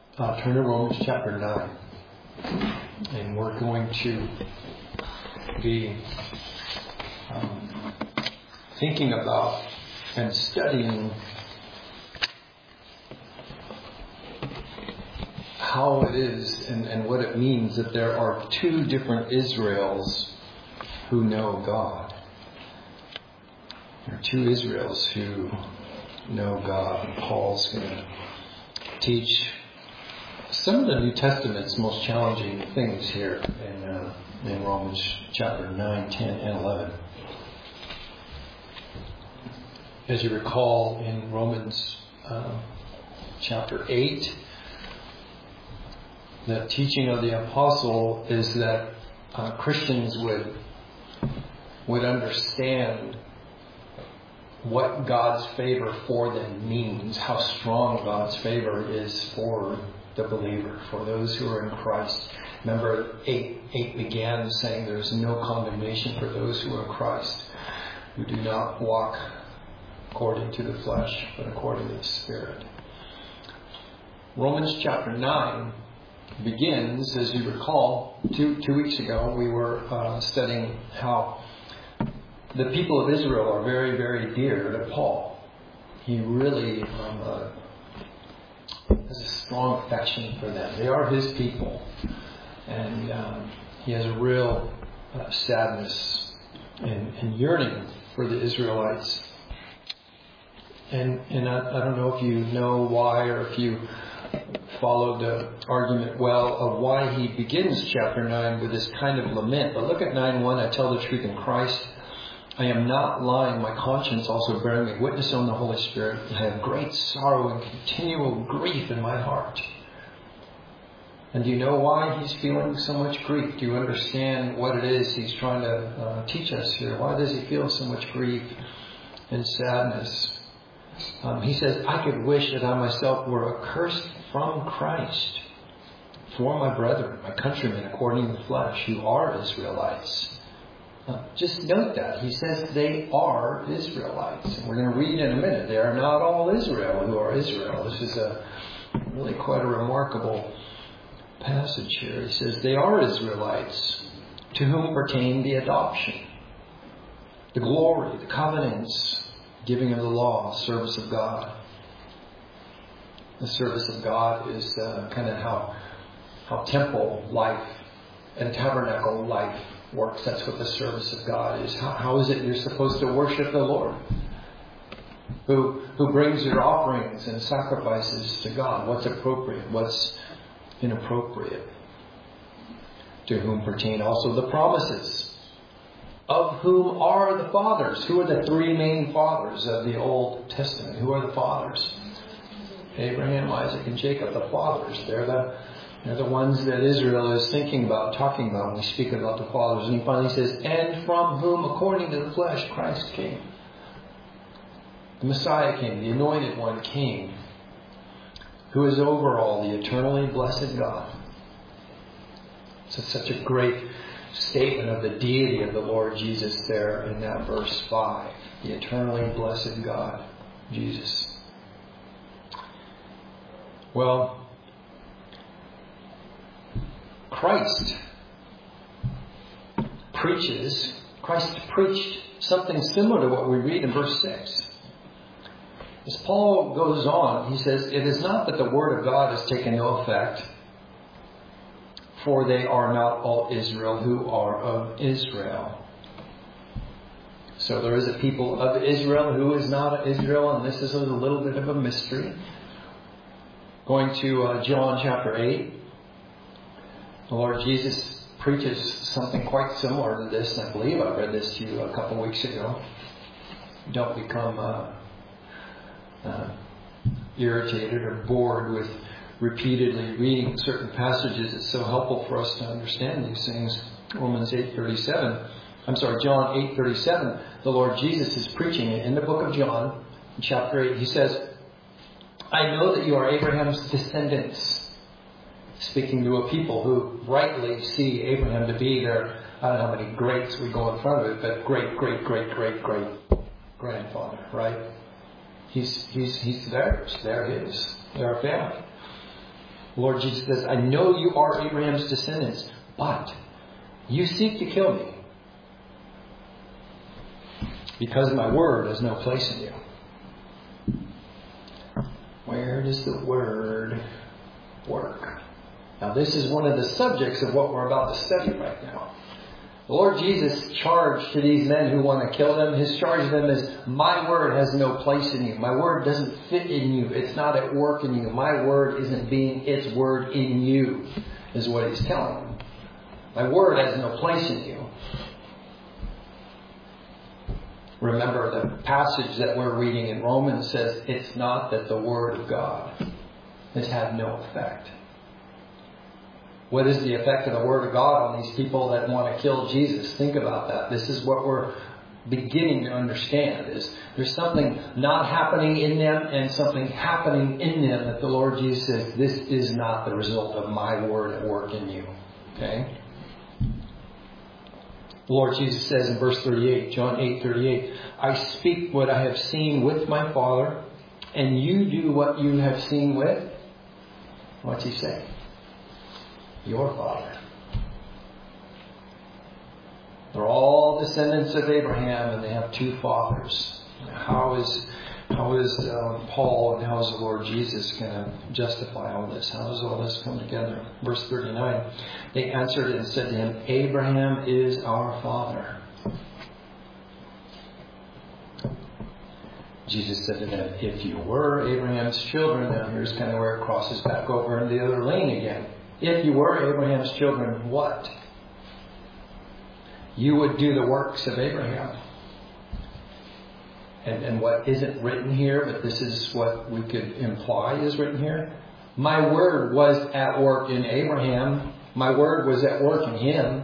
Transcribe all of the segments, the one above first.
Turn to Romans chapter 9. And we're going to be thinking about and studying how it is and what it means that there are two different Israels who know God. There are two Israels who know God. And Paul's going to teach some of the New Testament's most challenging things here in Romans chapter 9, 10, and 11. As you recall, in Romans chapter 8, the teaching of the apostle is that Christians would understand what God's favor for them means, how strong God's favor is for the believer, for those who are in Christ. Remember, 8 began saying there is no condemnation for those who are in Christ, who do not walk according to the flesh, but according to the Spirit. Romans chapter 9 begins, as you recall, two weeks ago, we were studying how the people of Israel are very, very dear to Paul. He really has a strong affection for them. They are his people. And he has a real sadness and yearning for the Israelites. And I don't know if you know why, or if you followed the argument well of why he begins chapter 9 with this kind of lament. But look at 9:1. I tell the truth in Christ. I am not lying. My conscience also bearing me witness on the Holy Spirit. I have great sorrow and continual grief in my heart. And do you know why he's feeling so much grief? Do you understand what it is he's trying to teach us here? Why does he feel so much grief and sadness? He says, I could wish that I myself were accursed from Christ for my brethren, my countrymen, according to the flesh, who are Israelites. Just note that. He says they are Israelites. And we're going to read in a minute. They are not all Israel who are Israel. This is really quite a remarkable passage here. He says they are Israelites, to whom pertain the adoption, the glory, the covenants, giving of the law, service of God. The service of God is kind of how temple life and tabernacle life works. That's what the service of God is. How is it you're supposed to worship the Lord? Who brings your offerings and sacrifices to God? What's appropriate? What's inappropriate? To whom pertain also the promises, of whom are the fathers. Who are the three main fathers of the Old Testament? Who are the fathers? Abraham, Isaac, and Jacob, the fathers. They're the ones that Israel is thinking about, talking about when we speak about the fathers. And he finally says, and from whom, according to the flesh, Christ came. The Messiah came, the Anointed One came, who is over all, the eternally blessed God. So it's such a great statement of the deity of the Lord Jesus there in that verse 5. The eternally blessed God, Jesus. Well, Christ preached something similar to what we read in verse 6. As Paul goes on, he says, it is not that the word of God has taken no effect, for they are not all Israel who are of Israel. So there is a people of Israel who is not Israel, and this is a little bit of a mystery. Going to John chapter 8. The Lord Jesus preaches something quite similar to this. I believe I read this to you a couple weeks ago. Don't become irritated or bored with repeatedly reading certain passages. It's so helpful for us to understand these things. John 8:37. The Lord Jesus is preaching it in the book of John, chapter 8. He says, I know that you are Abraham's descendants. Speaking to a people who rightly see Abraham to be their, I don't know how many greats we go in front of it, but great grandfather, right? He's theirs. They're his. They're a family. The Lord Jesus says, I know you are Abraham's descendants, but you seek to kill me because my word has no place in you. Where does the word work? Now, this is one of the subjects of what we're about to study right now. The Lord Jesus' charge to these men who want to kill them, his charge to them is, my word has no place in you. My word doesn't fit in you. It's not at work in you. My word isn't being its word in you, is what he's telling them. My word has no place in you. Remember, the passage that we're reading in Romans says it's not that the word of God has had no effect. What is the effect of the word of God on these people that want to kill Jesus? Think about that. This is what we're beginning to understand. Is there's something not happening in them and something happening in them that the Lord Jesus says, this is not the result of my word at work in you. Okay? The Lord Jesus says in verse 38, John 8:38, I speak what I have seen with my Father, and you do what you have seen with, what's he say? Your father. They're all descendants of Abraham, and they have two fathers. How is Paul and how is the Lord Jesus going to justify all this? How does all this come together? Verse 39, they answered and said to him, Abraham is our father. Jesus said to them, if you were Abraham's children, now here's kind of where it crosses back over in the other lane again. If you were Abraham's children, what? You would do the works of Abraham. And what isn't written here, but this is what we could imply is written here. My word was at work in Abraham. My word was at work in him.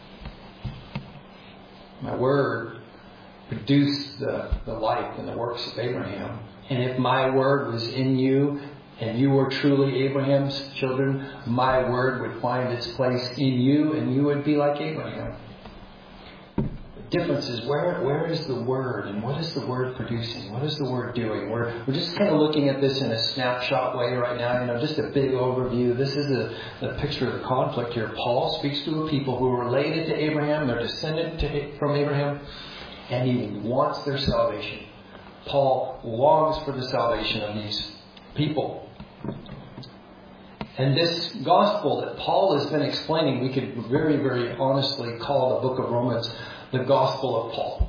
My word produced the life and the works of Abraham. And if my word was in you, and you were truly Abraham's children, my word would find its place in you, and you would be like Abraham. The difference is where is the word, and what is the word producing? What is the word doing? We're just kind of looking at this in a snapshot way right now. Just a big overview. This is a picture of the conflict here. Paul speaks to a people who are related to Abraham. They're descended from Abraham, and he wants their salvation. Paul longs for the salvation of these people. And this gospel that Paul has been explaining, we could very, very honestly call the book of Romans the gospel of Paul.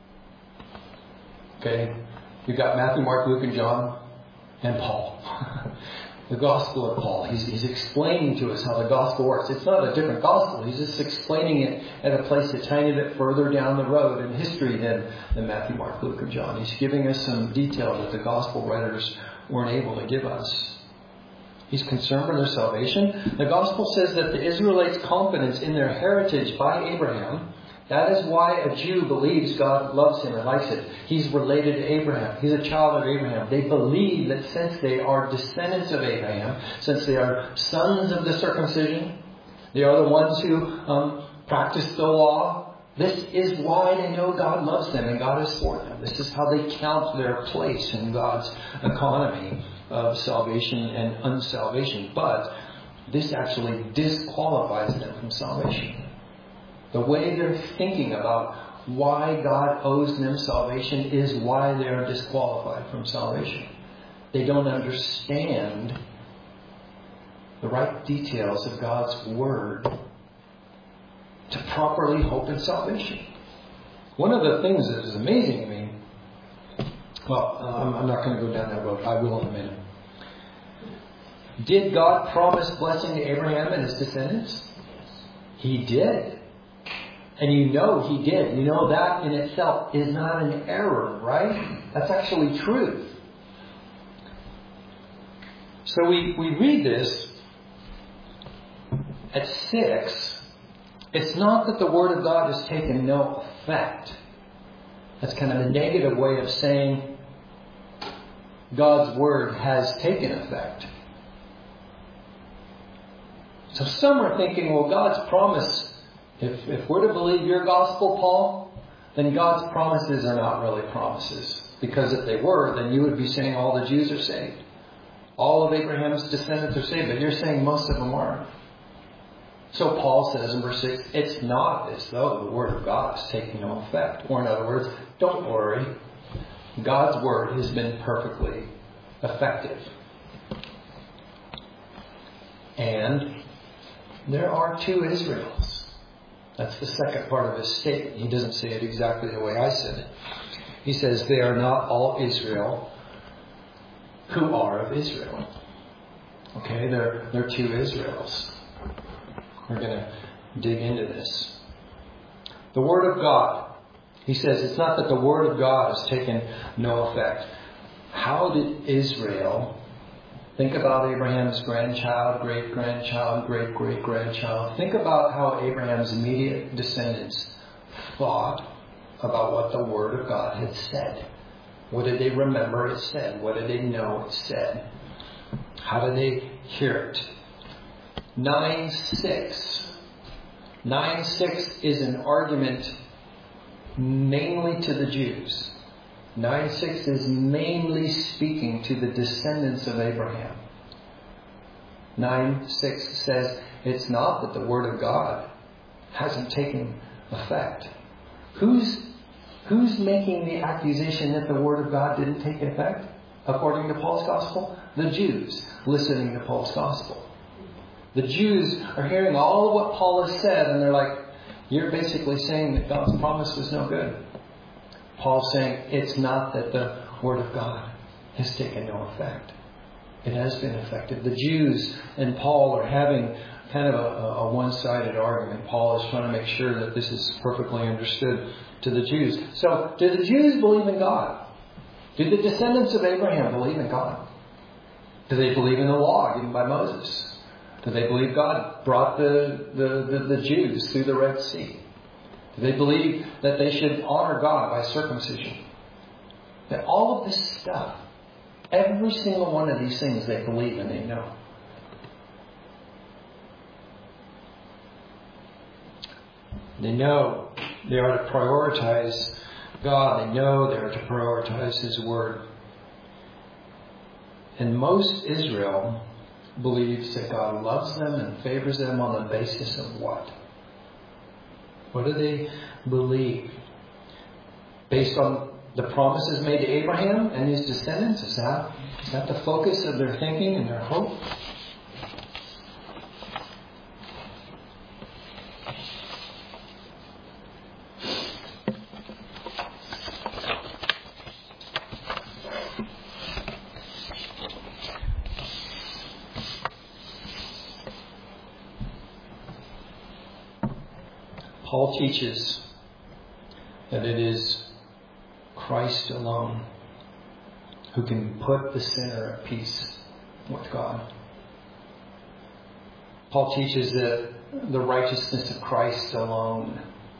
Okay? You've got Matthew, Mark, Luke, and John, and Paul. The gospel of Paul. He's explaining to us how the gospel works. It's not a different gospel. He's just explaining it at a place a tiny bit further down the road in history than Matthew, Mark, Luke, and John. He's giving us some detail that the gospel writers weren't able to give us. He's concerned for their salvation. The gospel says that the Israelites' confidence in their heritage by Abraham, that is why a Jew believes God loves him and likes it. He's related to Abraham. He's a child of Abraham. They believe that since they are descendants of Abraham, since they are sons of the circumcision, they are the ones who practice the law. This is why they know God loves them and God is for them. This is how they count their place in God's economy of salvation and unsalvation. But this actually disqualifies them from salvation. The way they're thinking about why God owes them salvation is why they are disqualified from salvation. They don't understand the right details of God's word to properly hope in salvation. One of the things that is amazing to me, I'm not going to go down that road. I will in a minute. Did God promise blessing to Abraham and his descendants? He did. And you know he did. You know that in itself is not an error, right? That's actually truth. So we read this at 6. It's not that the Word of God has taken no effect. That's kind of a negative way of saying God's Word has taken effect. So some are thinking, well, God's promise, if we're to believe your gospel, Paul, then God's promises are not really promises. Because if they were, then you would be saying all the Jews are saved. All of Abraham's descendants are saved, but you're saying most of them aren't. So Paul says in verse 6, it's not as though the Word of God is taking no effect. Or in other words, don't worry. God's Word has been perfectly effective. And there are two Israels. That's the second part of his statement. He doesn't say it exactly the way I said it. He says, they are not all Israel who are of Israel. Okay, there are two Israels. We're going to dig into this. The Word of God. He says it's not that the Word of God has taken no effect. How did Israel, think about Abraham's grandchild, great-grandchild, great-great-grandchild. Think about how Abraham's immediate descendants thought about what the Word of God had said. What did they remember it said? What did they know it said? How did they hear it? 9:6. 9:6 is an argument mainly to the Jews. 9:6 is mainly speaking to the descendants of Abraham. 9:6 says it's not that the Word of God hasn't taken effect. Who's making the accusation that the Word of God didn't take effect? According to Paul's Gospel? The Jews listening to Paul's Gospel. The Jews are hearing all of what Paul has said, and they're like, you're basically saying that God's promise was no good. Paul's saying it's not that the Word of God has taken no effect. It has been effective. The Jews and Paul are having kind of a one-sided argument. Paul is trying to make sure that this is perfectly understood to the Jews. So, do the Jews believe in God? Do the descendants of Abraham believe in God? Do they believe in the law given by Moses? Do they believe God brought the Jews through the Red Sea? Do they believe that they should honor God by circumcision? That all of this stuff, every single one of these things they believe and they know. They know they are to prioritize God. They know they are to prioritize His Word. And most Israel believes that God loves them and favors them on the basis of what? What do they believe? Based on the promises made to Abraham and his descendants? Is that the focus of their thinking and their hope? Paul teaches that it is Christ alone who can put the sinner at peace with God. Paul teaches that the righteousness of Christ alone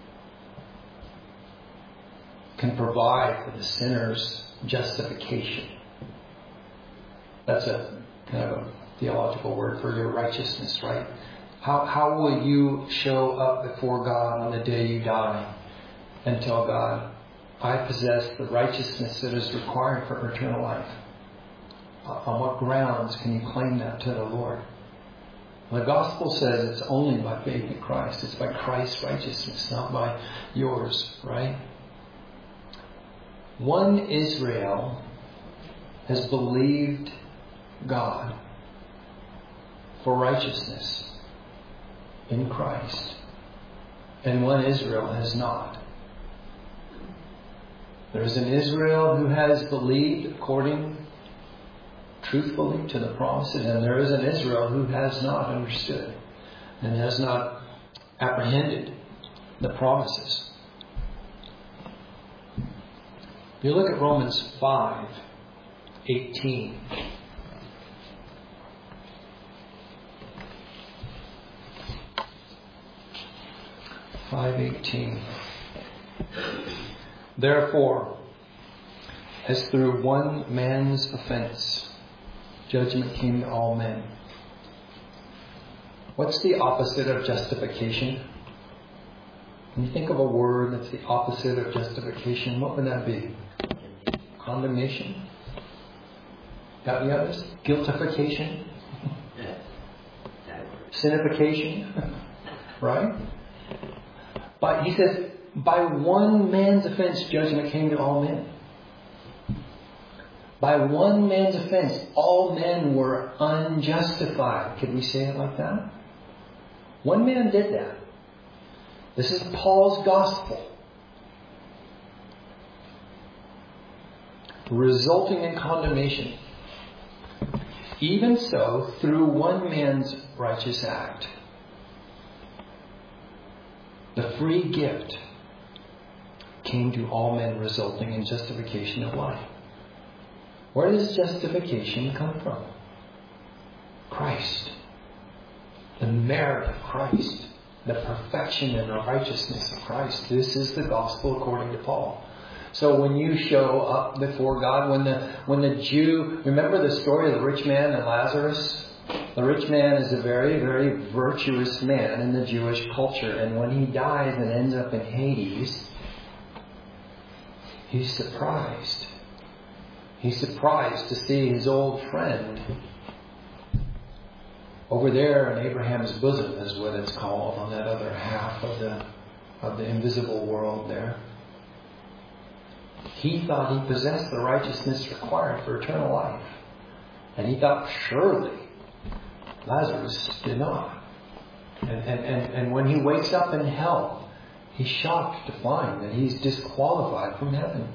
can provide for the sinner's justification. That's a kind of a theological word for your righteousness, right? How will you show up before God on the day you die and tell God, I possess the righteousness that is required for eternal life? On what grounds can you claim that to the Lord? The gospel says it's only by faith in Christ. It's by Christ's righteousness, not by yours, right? One Israel has believed God for righteousness in Christ, and one Israel has not. There is an Israel who has believed according truthfully to the promises, and there is an Israel who has not understood and has not apprehended the promises. If you look at Romans 5:18. Therefore, as through one man's offense, judgment came to all men. What's the opposite of justification? When you think of a word that's the opposite of justification, what would that be? Condemnation. Got any others? Guiltification? Sinification? Right? But he says, by one man's offense, judgment came to all men. By one man's offense, all men were unjustified. Could we say it like that? One man did that. This is Paul's gospel. Resulting in condemnation. Even so, through one man's righteous act, the free gift came to all men, resulting in justification of life. Where does justification come from? Christ. The merit of Christ. The perfection and the righteousness of Christ. This is the gospel according to Paul. So when you show up before God, when the Jew, remember the story of the rich man and Lazarus? The rich man is a very, very virtuous man in the Jewish culture. And when he dies and ends up in Hades, he's surprised. He's surprised to see his old friend over there in Abraham's bosom, is what it's called, on that other half of the invisible world there. He thought he possessed the righteousness required for eternal life. And he thought, surely Lazarus did not. And when he wakes up in hell, he's shocked to find that he's disqualified from heaven.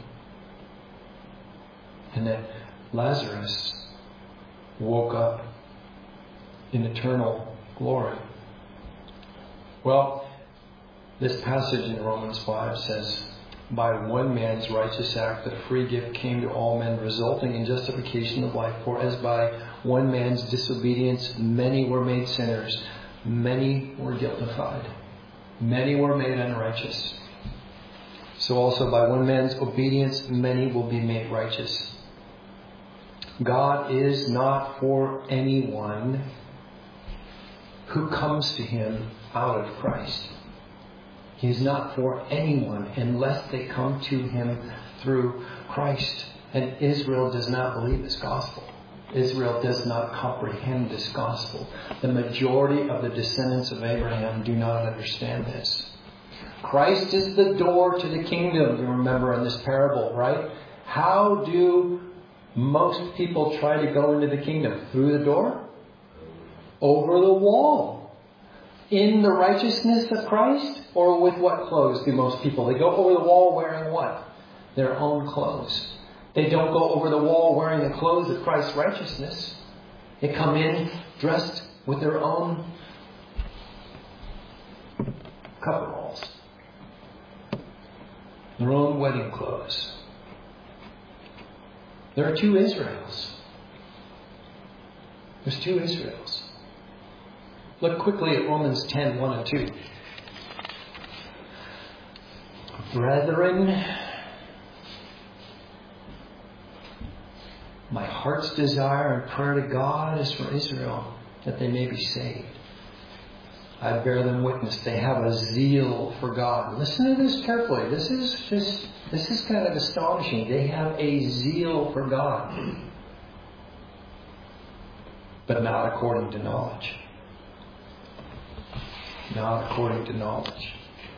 And that Lazarus woke up in eternal glory. Well, this passage in Romans 5 says, by one man's righteous act, the free gift came to all men, resulting in justification of life. For as by one man's disobedience, many were made sinners, many were guiltified, many were made unrighteous. So also by one man's obedience, many will be made righteous. God is not for anyone who comes to Him out of Christ. He is not for anyone unless they come to Him through Christ. And Israel does not believe this gospel. Israel does not comprehend this gospel. The majority of the descendants of Abraham do not understand this. Christ is the door to the kingdom, you remember in this parable, right? How do most people try to go into the kingdom? Through the door? Over the wall. In the righteousness of Christ? Or with what clothes do most people? They go over the wall wearing what? Their own clothes. They don't go over the wall wearing the clothes of Christ's righteousness. They come in dressed with their own coveralls. Their own wedding clothes. There are two Israels. There's two Israels. Look quickly at Romans 10, 1 and 2. Brethren, my heart's desire and prayer to God is for Israel, that they may be saved. I bear them witness. They have a zeal for God. Listen to this carefully. This is kind of astonishing. They have a zeal for God, but not according to knowledge. Not according to knowledge.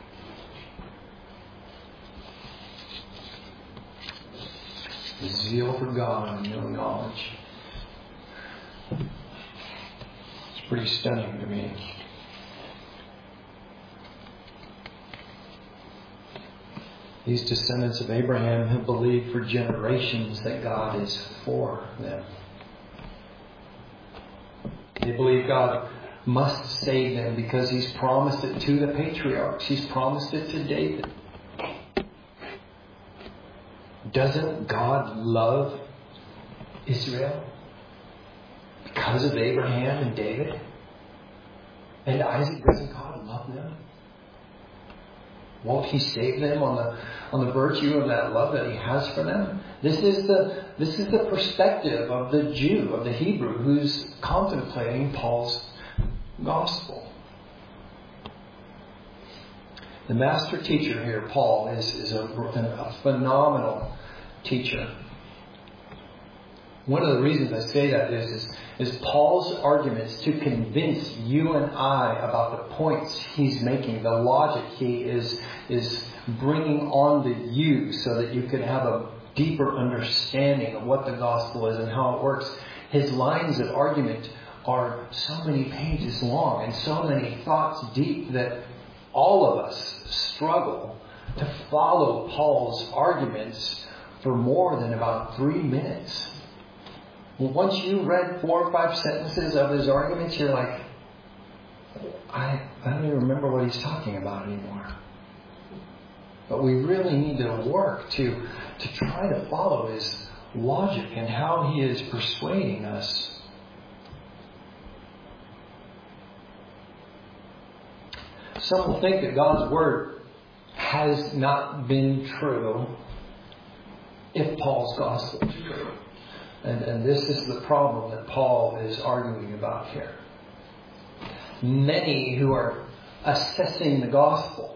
Zeal for God and no knowledge. It's pretty stunning to me. These descendants of Abraham have believed for generations that God is for them. They believe God must save them because He's promised it to the patriarchs. He's promised it to David. Doesn't God love Israel because of Abraham and David? And Isaac, doesn't God love them? Won't He save them on the virtue of that love that He has for them? This is the perspective of the Jew, of the Hebrew, who's contemplating Paul's gospel. The master teacher here, Paul, is a phenomenal teacher. One of the reasons I say that is Paul's arguments to convince you and I about the points he's making, the logic he is bringing on to you so that you can have a deeper understanding of what the gospel is and how it works. His lines of argument are so many pages long and so many thoughts deep that all of us struggle to follow Paul's arguments for more than about 3 minutes. Once you read 4 or 5 sentences of his arguments, you're like, I don't even remember what he's talking about anymore. But we really need to work to try to follow his logic and how he is persuading us. Some will think that God's Word has not been true if Paul's gospel is true. And this is the problem that Paul is arguing about here. Many who are assessing the gospel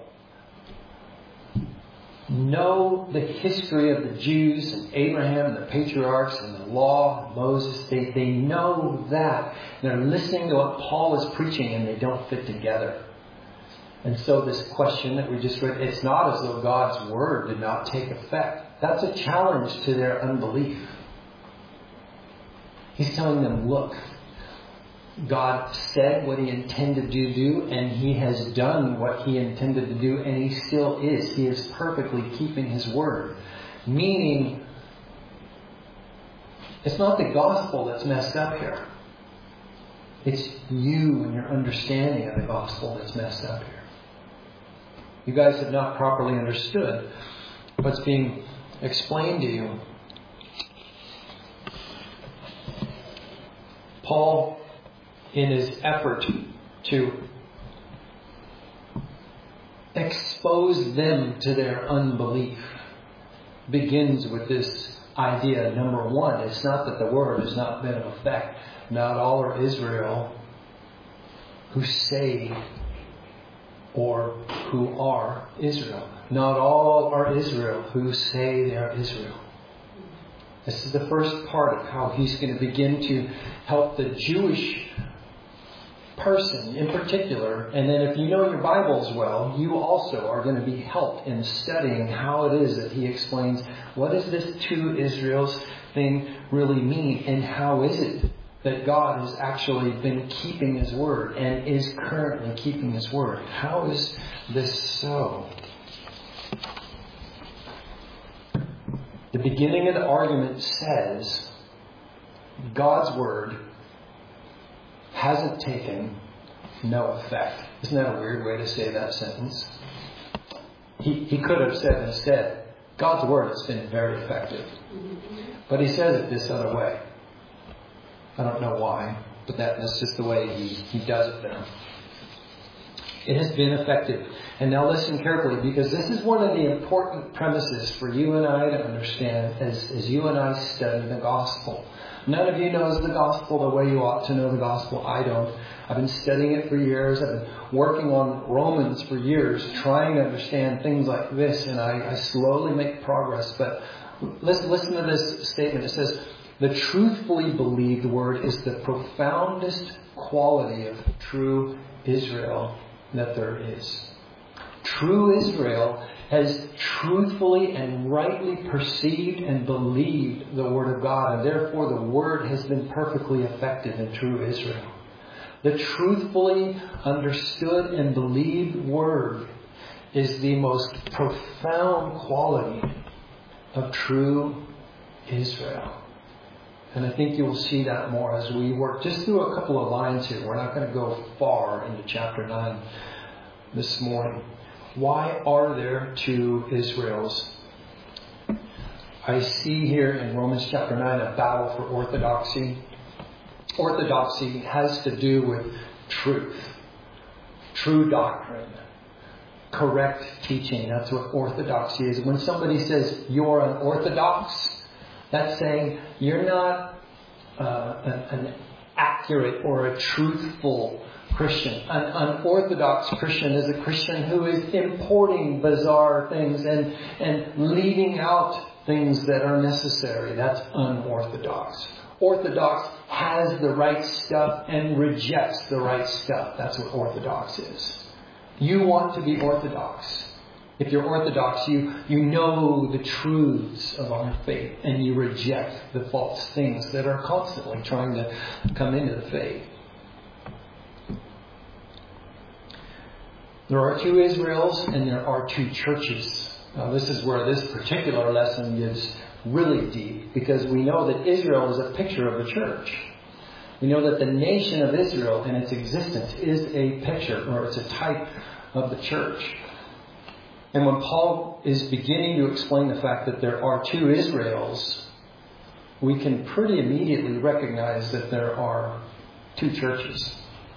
know the history of the Jews and Abraham and the patriarchs and the law of Moses. They know that. They're listening to what Paul is preaching and they don't fit together. And so this question that we just read, it's not as though God's Word did not take effect. That's a challenge to their unbelief. He's telling them, look, God said what He intended to do, and He has done what He intended to do, and He still is. He is perfectly keeping His Word. Meaning, it's not the gospel that's messed up here. It's you and your understanding of the gospel that's messed up here. You guys have not properly understood what's being explained to you. Paul, in his effort to expose them to their unbelief, begins with this idea. Number one, it's not that the Word has not been of effect. Not all are Israel who say or who are Israel. Not all are Israel who say they are Israel. This is the first part of how he's going to begin to help the Jewish person in particular. And then if you know your Bibles well, you also are going to be helped in studying how it is that he explains what does this two Israels thing really mean, and how is it that God has actually been keeping His Word and is currently keeping His Word. How is this so? The beginning of the argument says God's Word hasn't taken no effect. Isn't that a weird way to say that sentence? He could have said instead, God's Word has been very effective. But he says it this other way. I don't know why, but that's just the way he does it there. It has been effective. And now listen carefully, because this is one of the important premises for you and I to understand as you and I study the gospel. None of you knows the gospel the way you ought to know the gospel. I don't. I've been studying it for years. I've been working on Romans for years, trying to understand things like this, and I slowly make progress. But listen to this statement. It says, the truthfully believed Word is the profoundest quality of true Israel that there is. True Israel has truthfully and rightly perceived and believed the Word of God, and therefore the Word has been perfectly effective in true Israel. The truthfully understood and believed Word is the most profound quality of true Israel. And I think you will see that more as we work just through a couple of lines here. We're not going to go far into chapter 9 this morning. Why are there two Israels? I see here in Romans chapter 9 a battle for orthodoxy. Orthodoxy has to do with truth, true doctrine, correct teaching. That's what orthodoxy is. When somebody says you're unorthodox, that's saying you're not an accurate or a truthful Christian. An unorthodox Christian is a Christian who is importing bizarre things and leaving out things that are necessary. That's unorthodox. Orthodox has the right stuff and rejects the right stuff. That's what orthodox is. You want to be orthodox. If you're orthodox, you know the truths of our faith and you reject the false things that are constantly trying to come into the faith. There are two Israels and there are two churches. Now, this is where this particular lesson gets really deep, because we know that Israel is a picture of the church. We know that the nation of Israel in its existence is a picture, or it's a type of the church. And when Paul is beginning to explain the fact that there are two Israels, we can pretty immediately recognize that there are two churches.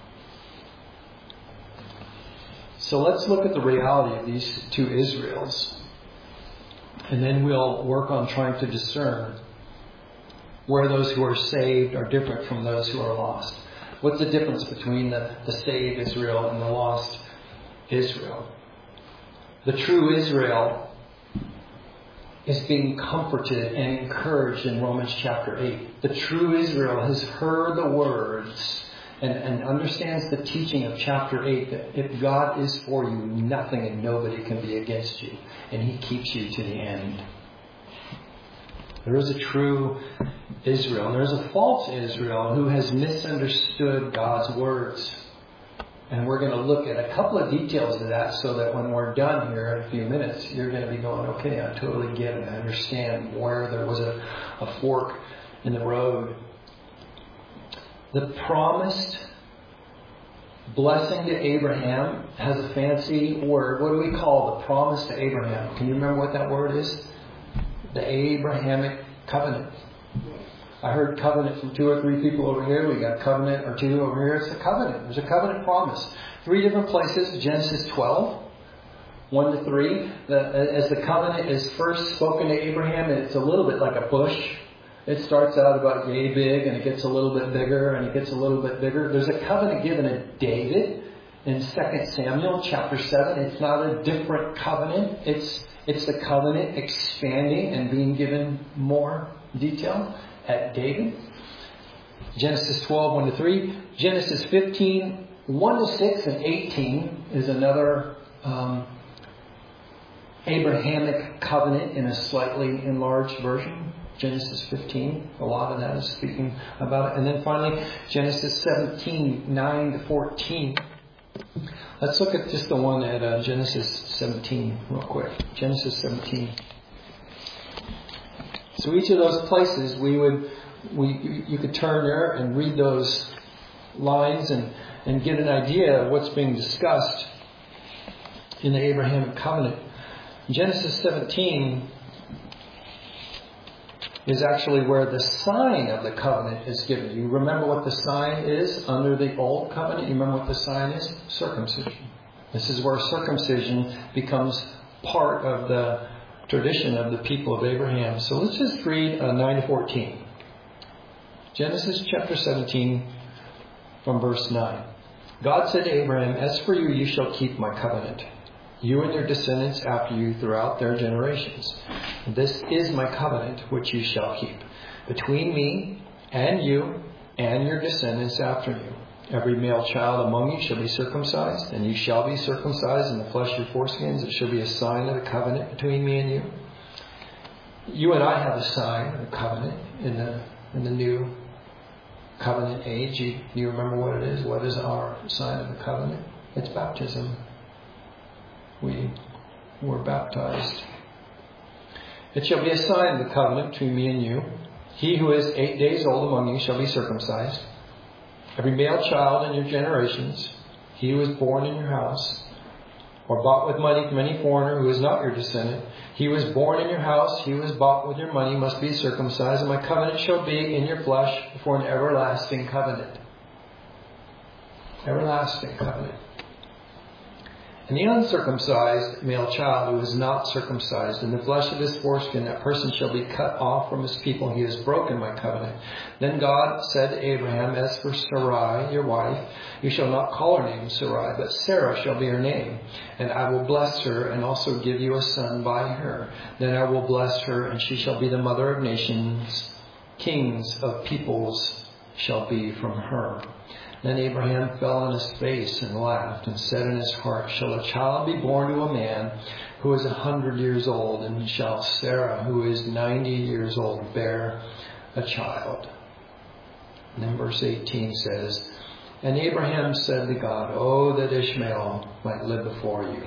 So let's look at the reality of these two Israels. And then we'll work on trying to discern where those who are saved are different from those who are lost. What's the difference between the saved Israel and the lost Israel? The true Israel is being comforted and encouraged in Romans chapter 8. The true Israel has heard the words and understands the teaching of chapter 8, that if God is for you, nothing and nobody can be against you. And He keeps you to the end. There is a true Israel. And there's a false Israel who has misunderstood God's words. And we're going to look at a couple of details of that, so that when we're done here in a few minutes, you're going to be going, okay, I totally get it. I understand where there was a fork in the road. The promised blessing to Abraham has a fancy word. What do we call the promise to Abraham? Can you remember what that word is? The Abrahamic covenant. I heard covenant from 2 or 3 people over here. We got covenant or 2 over here. It's a covenant. There's a covenant promise. 3 different places. Genesis 12, 1 to 3. As the covenant is first spoken to Abraham, it's a little bit like a bush. It starts out about yay big, and it gets a little bit bigger, and it gets a little bit bigger. There's a covenant given to David in 2 Samuel chapter 7. It's not a different covenant. It's the covenant expanding and being given more detail at David. Genesis 12, 1 to 3. Genesis 15, 1 to 6 and 18 is another Abrahamic covenant in a slightly enlarged version. Genesis 15, a lot of that is speaking about it. And then finally, Genesis 17, 9 to 14. Let's look at just the one at Genesis 17 real quick. Genesis 17. So each of those places, you could turn there and read those lines and get an idea of what's being discussed in the Abrahamic covenant. Genesis 17 is actually where the sign of the covenant is given. You remember what the sign is under the old covenant? You remember what the sign is? Circumcision. This is where circumcision becomes part of the tradition of the people of Abraham. So let's just read 9 to 14. Genesis chapter 17 from verse 9. God said to Abraham, "As for you, you shall keep my covenant, you and your descendants after you throughout their generations. This is my covenant which you shall keep, between me and you and your descendants after you. Every male child among you shall be circumcised, and you shall be circumcised in the flesh of your foreskins. It shall be a sign of the covenant between me and you." You and I have a sign of the covenant in the new covenant age. Do you remember what it is? What is our sign of the covenant? It's baptism. We were baptized. "It shall be a sign of the covenant between me and you. He who is 8 days old among you shall be circumcised. Every male child in your generations, he who is born in your house, or bought with money from any foreigner who is not your descendant, he who is born in your house, he who is bought with your money, must be circumcised. And my covenant shall be in your flesh for an everlasting covenant." Everlasting covenant. And the uncircumcised male child who is not circumcised, in the flesh of his foreskin, that person shall be cut off from his people. He has broken my covenant. Then God said to Abraham, as for Sarai, your wife, you shall not call her name Sarai, but Sarah shall be her name. And I will bless her and also give you a son by her. Then I will bless her, and she shall be the mother of nations. Kings of peoples shall be from her. Then Abraham fell on his face and laughed and said in his heart, shall a child be born to a man who is 100 years old, and shall Sarah, who is 90 years old, bear a child? And then verse 18 says, and Abraham said to God, oh, that Ishmael might live before you.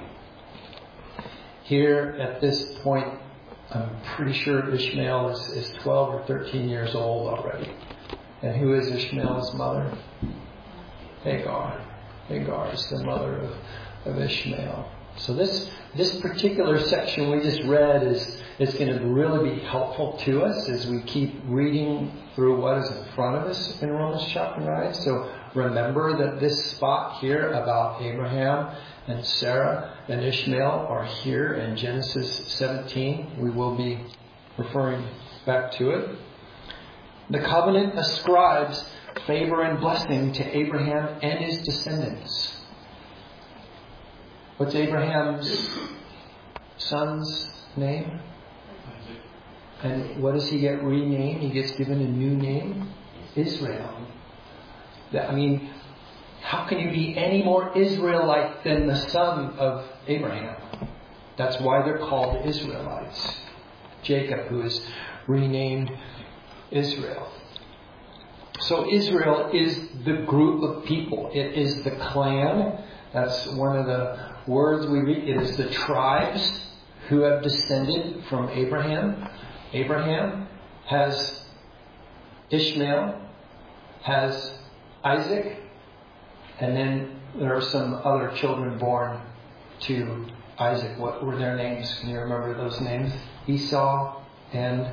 Here at this point, I'm pretty sure Ishmael is 12 or 13 years old already. And who is Ishmael's mother? Hagar. Hagar is the mother of Ishmael. So this particular section we just read is going to really be helpful to us as we keep reading through what is in front of us in Romans chapter 9. So remember that this spot here about Abraham and Sarah and Ishmael are here in Genesis 17. We will be referring back to it. The covenant ascribes favor and blessing to Abraham and his descendants. What's Abraham's son's name? And what does he get renamed? He gets given a new name? Israel. I mean, how can you be any more Israelite than the son of Abraham? That's why they're called Israelites. Jacob, who is renamed Israel. So Israel is the group of people. It is the clan. That's one of the words we read. It is the tribes who have descended from Abraham. Abraham has Ishmael, has Isaac, and then there are some other children born to Isaac. What were their names? Can you remember those names? Esau and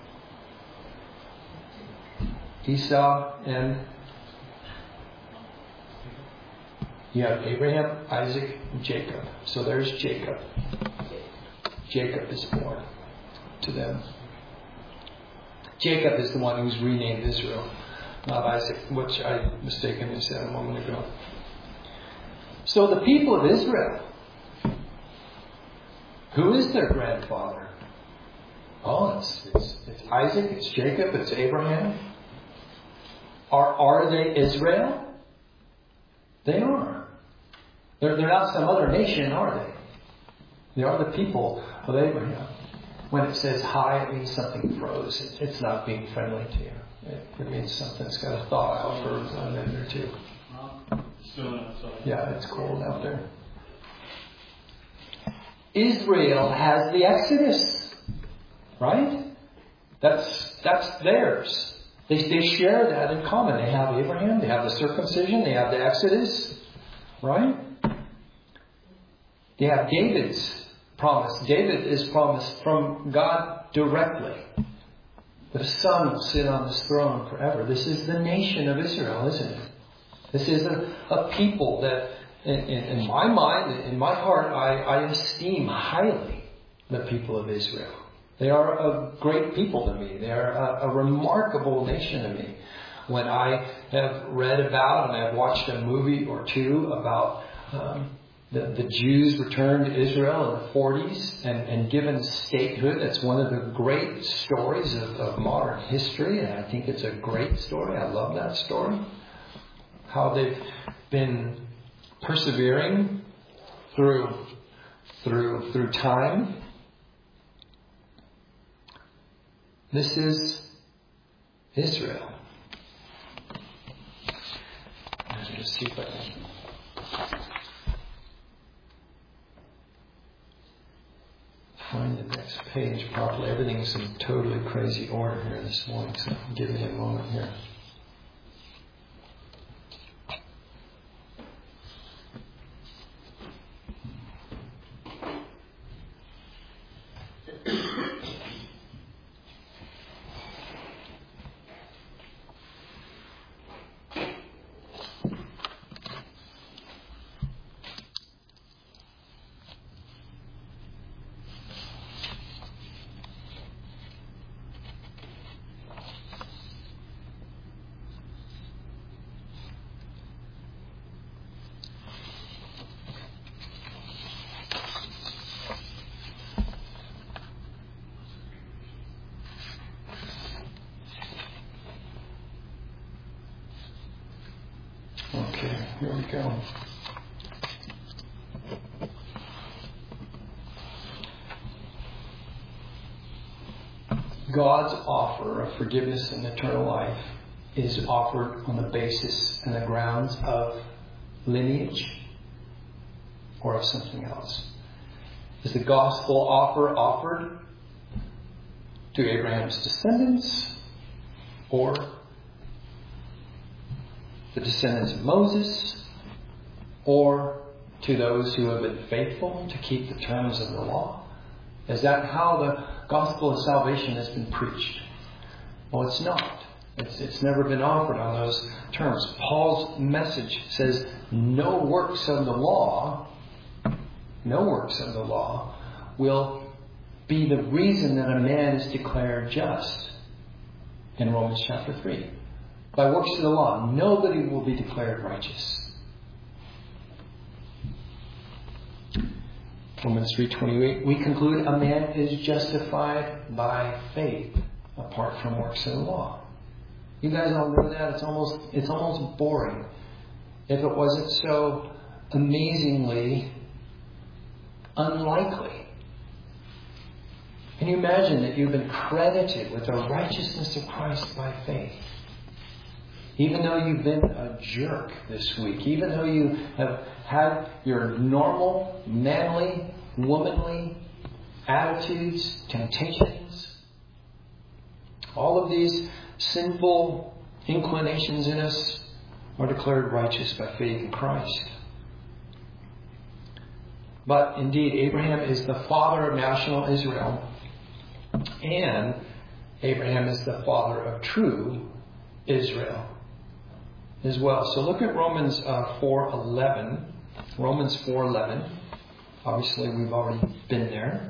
you have Abraham, Isaac, and Jacob. So there's Jacob. Jacob is born to them. Jacob is the one who's renamed Israel, not Isaac, which I mistakenly said a moment ago. So the people of Israel, who is their grandfather? Oh, it's Isaac, it's Jacob, it's Abraham. Are they Israel? They are. They're not some other nation, are they? They are the people of Abraham. When it says hi, it means something froze. It's not being friendly to you. It means something's got to thaw out for a minute or two. Yeah, it's cold out there. Israel has the Exodus, right? That's theirs. They share that in common. They have Abraham, they have the circumcision, they have the Exodus, right? They have David's promise. David is promised from God directly that a son will sit on his throne forever. This is the nation of Israel, isn't it? This is a people that, in my mind, in my heart, I esteem highly the people of Israel. They are a great people to me. They are a remarkable nation to me. When I have read about and I've watched a movie or two about the Jews returned to Israel in the 40s and given statehood, that's one of the great stories of modern history. And I think it's a great story. I love that story. How they've been persevering through time. This is Israel. Let me just see if I can find the next page properly. Everything's in totally crazy order here this morning, so give me a moment here. Okay, here we go. God's offer of forgiveness and eternal life is offered on the basis and the grounds of lineage or of something else. Is the gospel offer offered to Abraham's descendants or the descendants of Moses or to those who have been faithful to keep the terms of the law? Is that how the gospel of salvation has been preached? Well, it's not. It's never been offered on those terms. Paul's message says no works of the law will be the reason that a man is declared just in Romans chapter 3. By works of the law, nobody will be declared righteous. Romans 3:28, we conclude a man is justified by faith apart from works of the law. You guys all know that. It's almost boring if it wasn't so amazingly unlikely. Can you imagine that you've been credited with the righteousness of Christ by faith? Even though you've been a jerk this week, even though you have had your normal, manly, womanly attitudes, temptations, all of these sinful inclinations in us are declared righteous by faith in Christ. But indeed, Abraham is the father of national Israel, and Abraham is the father of true Israel as well. So look at Romans 4:11. Romans 4:11. Obviously, we've already been there.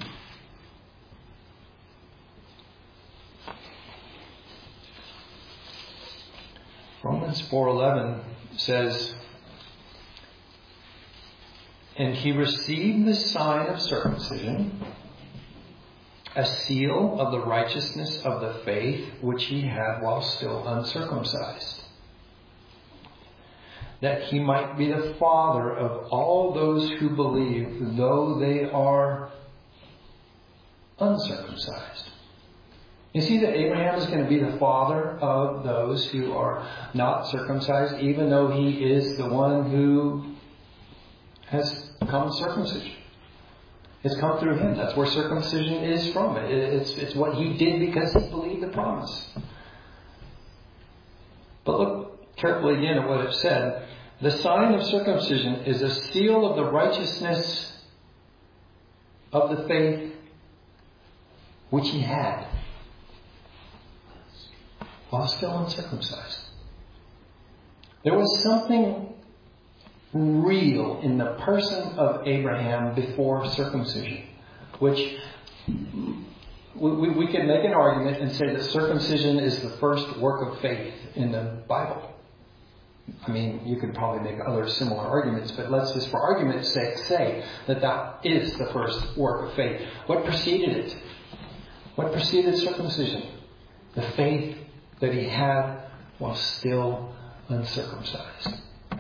Romans 4:11 says, and he received the sign of circumcision, a seal of the righteousness of the faith which he had while still uncircumcised, that he might be the father of all those who believe, though they are uncircumcised. You see that Abraham is going to be the father of those who are not circumcised, even though he is the one who has come circumcision. It's come through him. That's where circumcision is from. It's what he did because he believed the promise. But look carefully again at what it said. The sign of circumcision is a seal of the righteousness of the faith which he had while still uncircumcised. There was something real in the person of Abraham before circumcision, which we can make an argument and say that circumcision is the first work of faith in the Bible. I mean, you could probably make other similar arguments, but let's just, for argument's sake, say that that is the first work of faith. What preceded it? What preceded circumcision? The faith that he had while still uncircumcised.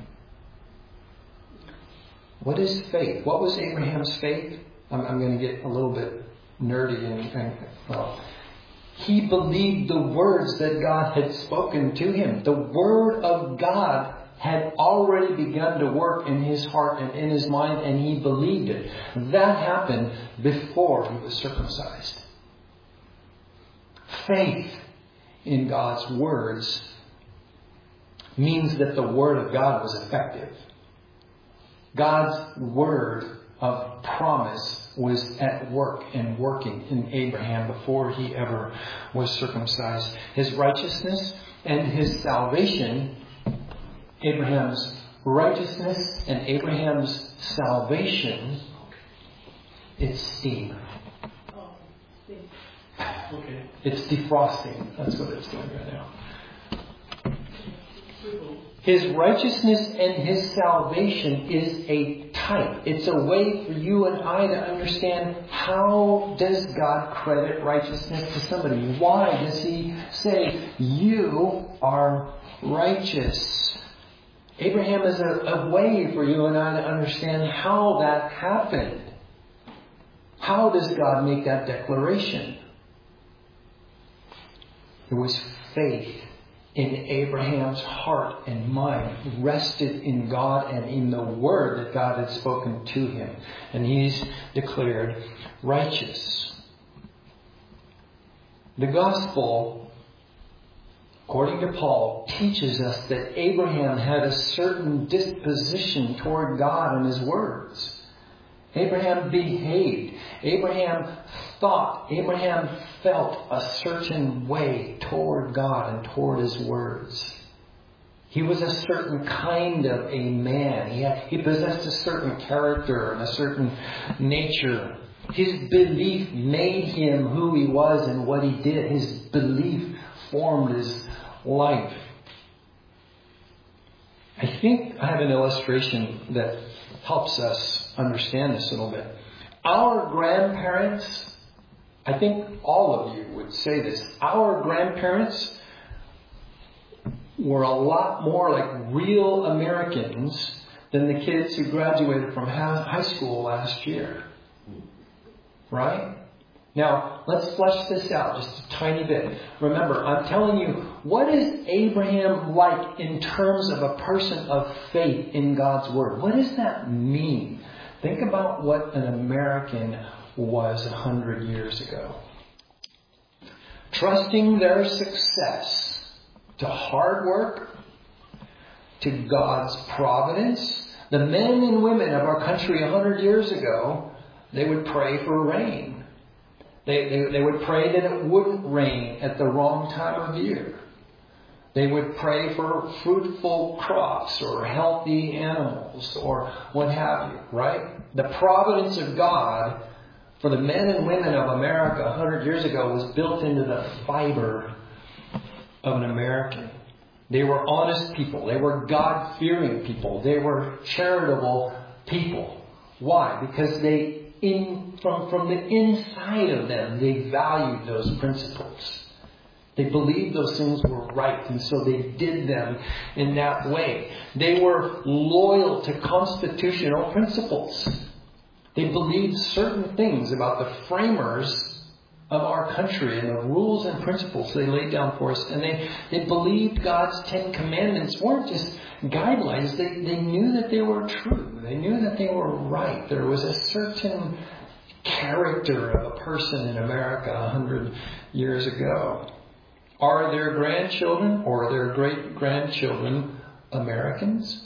What is faith? What was Abraham's faith? I'm going to get a little bit nerdy and he believed the words that God had spoken to him. The Word of God had already begun to work in his heart and in his mind, and he believed it. That happened before he was circumcised. Faith in God's words means that the Word of God was effective. God's word of promise was at work and working in Abraham before he ever was circumcised. His righteousness and his salvation, Abraham's righteousness and Abraham's salvation, it's steam. Okay. It's defrosting. That's what it's doing right now. His righteousness and his salvation is a type. It's a way for you and I to understand, how does God credit righteousness to somebody? Why does he say, you are righteous? Abraham is a way for you and I to understand how that happened. How does God make that declaration? There was faith in Abraham's heart and mind, rested in God and in the word that God had spoken to him. And he's declared righteous. The gospel, according to Paul, teaches us that Abraham had a certain disposition toward God and his words. Abraham behaved. Abraham thought. Abraham felt a certain way toward God and toward his words. He was a certain kind of a man. He possessed a certain character and a certain nature. His belief made him who he was and what he did. His belief formed his life. I think I have an illustration that helps us understand this a little bit. Our grandparents, I think all of you would say this, our grandparents were a lot more like real Americans than the kids who graduated from high school last year. Right? Now, let's flesh this out just a tiny bit. Remember, I'm telling you, what is Abraham like in terms of a person of faith in God's Word? What does that mean? Think about what an American was 100 years ago. Trusting their success to hard work, to God's providence. The men and women of our country 100 years ago, they would pray for rain. They would pray that it wouldn't rain at the wrong time of year. They would pray for fruitful crops or healthy animals or what have you, right? The providence of God for the men and women of America 100 years ago was built into the fiber of an American. They were honest people. They were God-fearing people. They were charitable people. Why? Because from the inside of them, they valued those principles. They believed those things were right, and so they did them in that way. They were loyal to constitutional principles. They believed certain things about the framers of our country and the rules and principles they laid down for us. And they believed God's 10 Commandments weren't just guidelines. They knew that they were true. They knew that they were right. There was a certain character of a person in America 100 years ago. Are their grandchildren or their great-grandchildren Americans?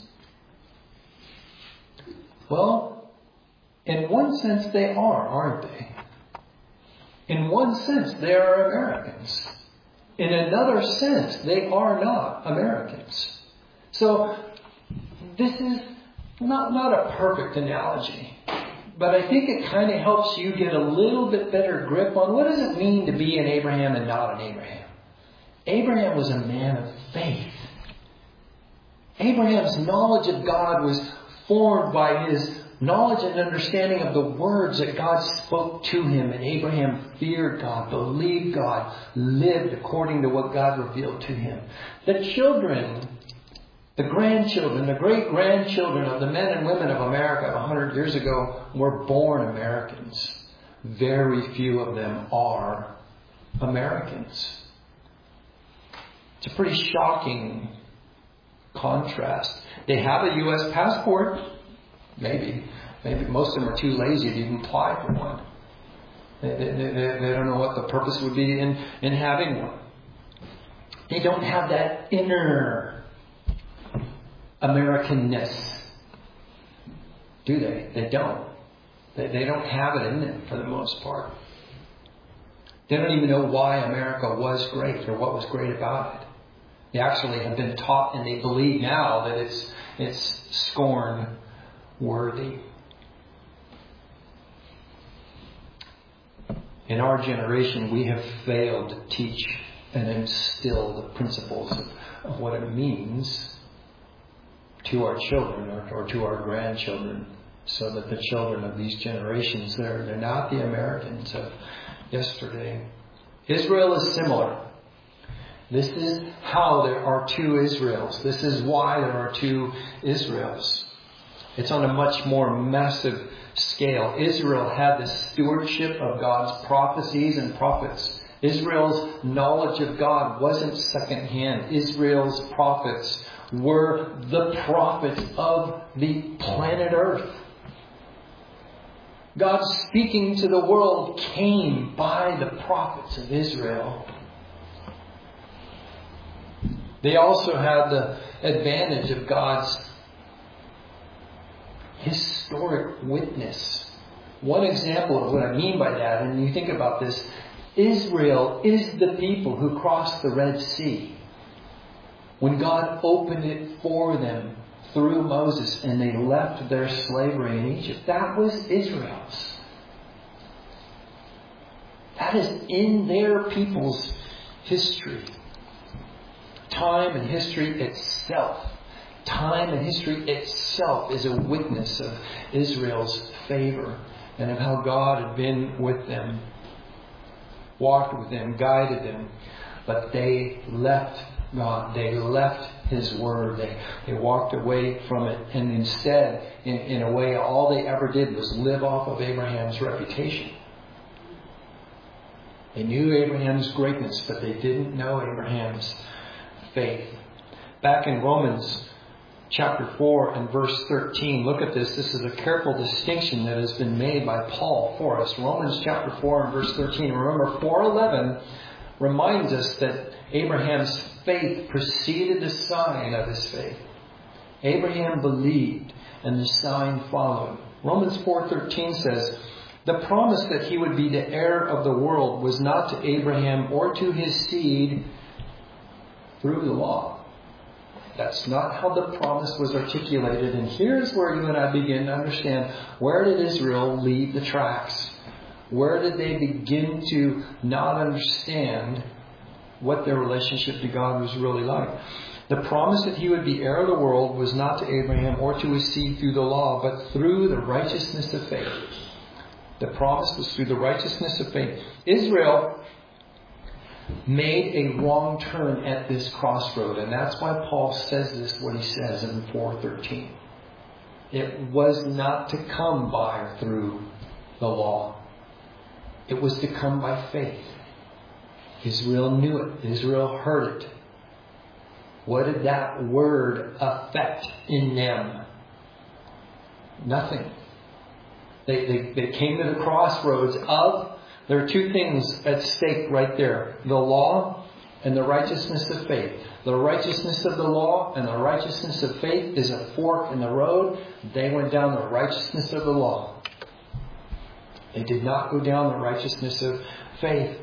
Well, in one sense they are, aren't they? In one sense, they are Americans. In another sense, they are not Americans. So, this is not a perfect analogy. But I think it kind of helps you get a little bit better grip on what does it mean to be an Abraham and not an Abraham. Abraham was a man of faith. Abraham's knowledge of God was formed by his knowledge and understanding of the words that God spoke to him. And Abraham feared God, believed God, lived according to what God revealed to him. The children, the grandchildren, the great-grandchildren of the men and women of America 100 years ago were born Americans. Very few of them are Americans. It's a pretty shocking contrast. They have a U.S. passport. Maybe most of them are too lazy to even apply for one. They don't know what the purpose would be in having one. They don't have that inner Americanness, do they? They don't. They don't have it in them for the most part. They don't even know why America was great or what was great about it. They actually have been taught and they believe now that it's scorn worthy. In our generation, we have failed to teach and instill the principles of what it means to our children or to our grandchildren, so that the children of these generations, they're not the Americans of yesterday. Israel is similar. This is how there are two Israels. This is why there are two Israels. It's on a much more massive scale. Israel had the stewardship of God's prophecies and prophets. Israel's knowledge of God wasn't secondhand. Israel's prophets were the prophets of the planet Earth. God speaking to the world came by the prophets of Israel. They also had the advantage of God's historic witness. One example of what I mean by that, and you think about this, Israel is the people who crossed the Red Sea. When God opened it for them through Moses and they left their slavery in Egypt, that was Israel's. That is in their people's history. Time and history itself. Time and history itself is a witness of Israel's favor and of how God had been with them, walked with them, guided them. But they left God. They left His Word. They walked away from it. And instead, in a way, all they ever did was live off of Abraham's reputation. They knew Abraham's greatness, but they didn't know Abraham's faith. Back in Romans chapter 4 and verse 13, look at this. This is a careful distinction that has been made by Paul for us. Romans chapter 4 and verse 13. Remember, 4:11 reminds us that Abraham's faith preceded the sign of his faith. Abraham believed and the sign followed. Romans 4:13 says, the promise that he would be the heir of the world was not to Abraham or to his seed through the law. That's not how the promise was articulated. And here's where you and I begin to understand, where did Israel leave the tracks? Where did they begin to not understand what their relationship to God was really like? The promise that he would be heir of the world was not to Abraham or to his seed through the law, but through the righteousness of faith. The promise was through the righteousness of faith. Israel made a wrong turn at this crossroad, and that's why Paul says this, what he says in 4:13. It was not to come by or through the law. It was to come by faith. Israel knew it. Israel heard it. What did that word affect in them? Nothing. They came to the crossroads of, there are two things at stake right there. The law and the righteousness of faith. The righteousness of the law and the righteousness of faith is a fork in the road. They went down the righteousness of the law. They did not go down the righteousness of faith.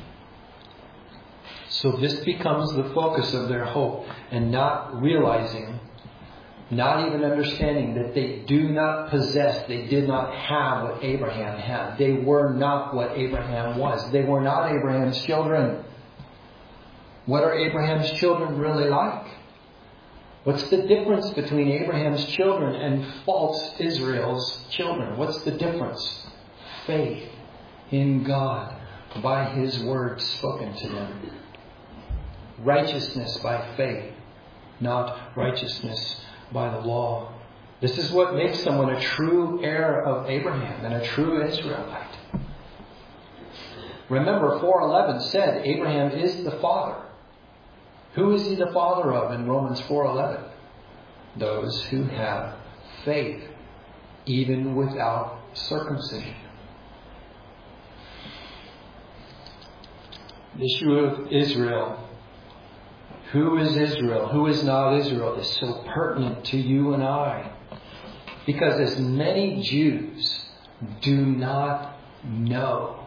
So this becomes the focus of their hope, and not realizing, not even understanding that they do not possess, they did not have what Abraham had. They were not what Abraham was. They were not Abraham's children. What are Abraham's children really like? What's the difference between Abraham's children and false Israel's children? What's the difference? Faith in God by His word spoken to them. Righteousness by faith, not righteousness by the law. This is what makes someone a true heir of Abraham and a true Israelite. Remember, 4:11 said Abraham is the father. Who is he the father of in Romans 4:11? Those who have faith, even without circumcision. The issue of Israel. Who is Israel? Who is not Israel? Is so pertinent to you and I. Because as many Jews do not know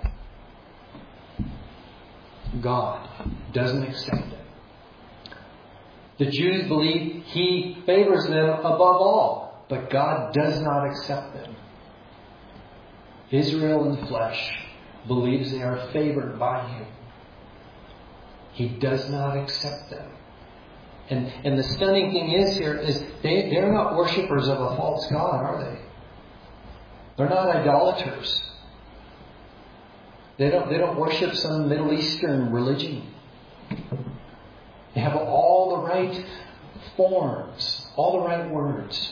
God, doesn't accept them. The Jews believe He favors them above all, but God does not accept them. Israel in the flesh believes they are favored by Him. He does not accept them. And the stunning thing is here is they're not worshippers of a false god, are they? They're not idolaters. They don't worship some Middle Eastern religion. They have all the right forms, all the right words.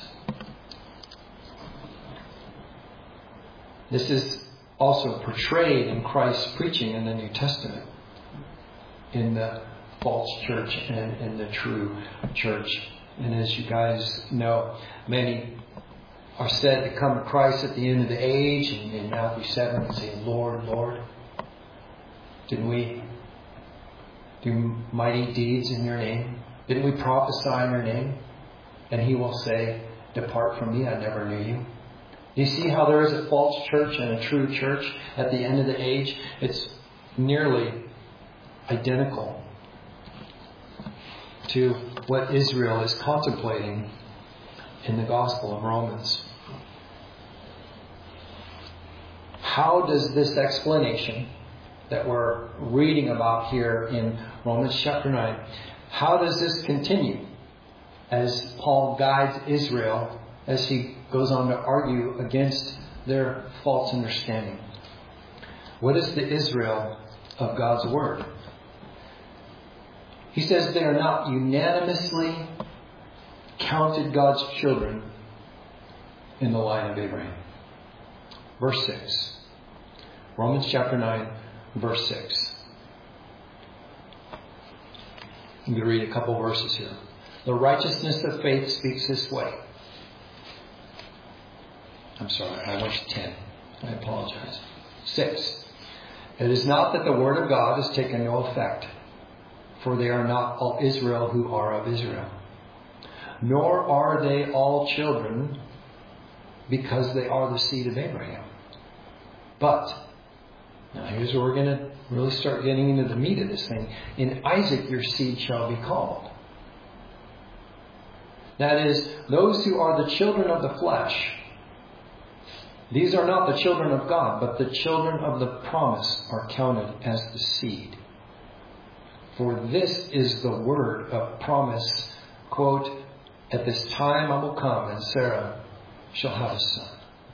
This is also portrayed in Christ's preaching in the New Testament, in the false church and in the true church. And as you guys know, many are said to come to Christ at the end of the age, and in Matthew 7 and say, Lord, Lord, didn't we do mighty deeds in your name? Didn't we prophesy in your name? And he will say, depart from me, I never knew you. You see how there is a false church and a true church at the end of the age? It's nearly identical to what Israel is contemplating in the Gospel of Romans. How does this explanation that we're reading about here in Romans chapter 9, how does this continue as Paul guides Israel as he goes on to argue against their false understanding? What is the Israel of God's Word? He says they are not unanimously counted God's children in the line of Abraham. Verse 6. Romans chapter 9, verse 6. I'm going to read a couple verses here. The righteousness of faith speaks this way. I'm sorry, I went to 10. I apologize. 6. It is not that the word of God has taken no effect, for they are not all Israel who are of Israel. Nor are they all children because they are the seed of Abraham. But, now here's where we're going to really start getting into the meat of this thing. In Isaac your seed shall be called. That is, those who are the children of the flesh. These are not the children of God, but the children of the promise are counted as the seed. For this is the word of promise, quote, at this time I will come and Sarah shall have a son.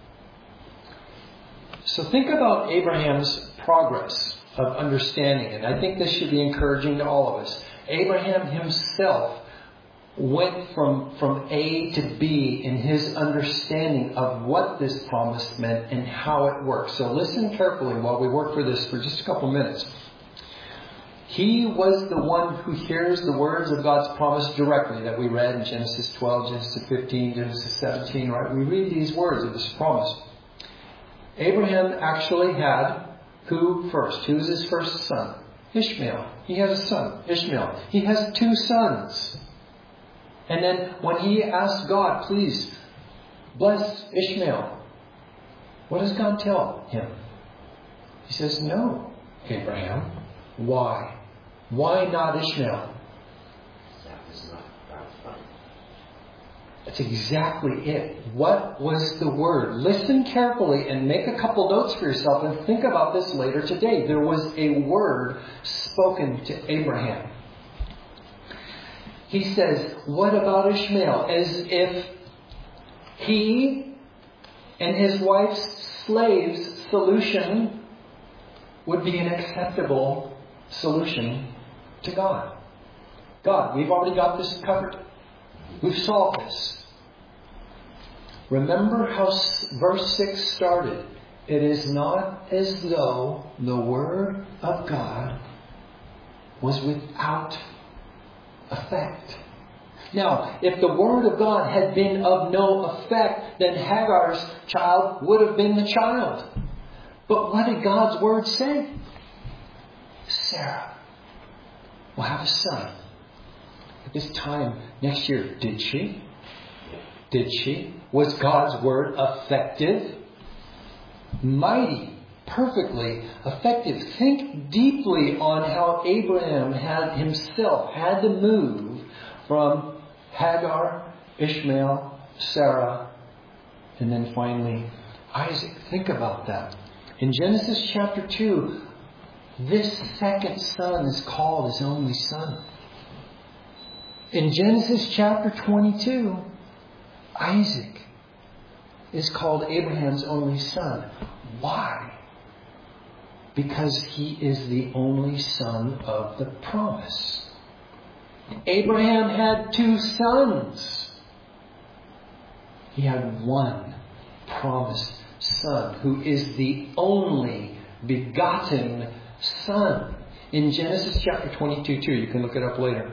So think about Abraham's progress of understanding, and I think this should be encouraging to all of us. Abraham himself went from A to B in his understanding of what this promise meant and how it worked. So listen carefully while we work for this for just a couple minutes. He was the one who hears the words of God's promise directly that we read in Genesis 12, Genesis 15, Genesis 17, right? We read these words of this promise. Abraham actually had who first? Who was his first son? Ishmael. He had a son, Ishmael. He has 2 sons. And then when he asked God, please bless Ishmael, what does God tell him? He says, no, Abraham. Why? Why not Ishmael? That's exactly it. What was the word? Listen carefully and make a couple notes for yourself and think about this later today. There was a word spoken to Abraham. He says, what about Ishmael? As if he and his wife's slave's solution would be an acceptable solution to God. God, we've already got this covered. We've solved this. Remember how verse 6 started. It is not as though the Word of God was without effect. Now, if the Word of God had been of no effect, then Hagar's child would have been the child. But what did God's Word say? Sarah will have a son at this time next year. Did she? Did she? Was God's Word effective? Mighty, perfectly effective. Think deeply on how Abraham had to move from Hagar, Ishmael, Sarah, and then finally Isaac. Think about that. In Genesis chapter 2, this second son is called his only son. In Genesis chapter 22, Isaac is called Abraham's only son. Why? Because he is the only son of the promise. Abraham had 2 sons. He had one promised son who is the only begotten Son. In Genesis chapter 22, you can look it up later.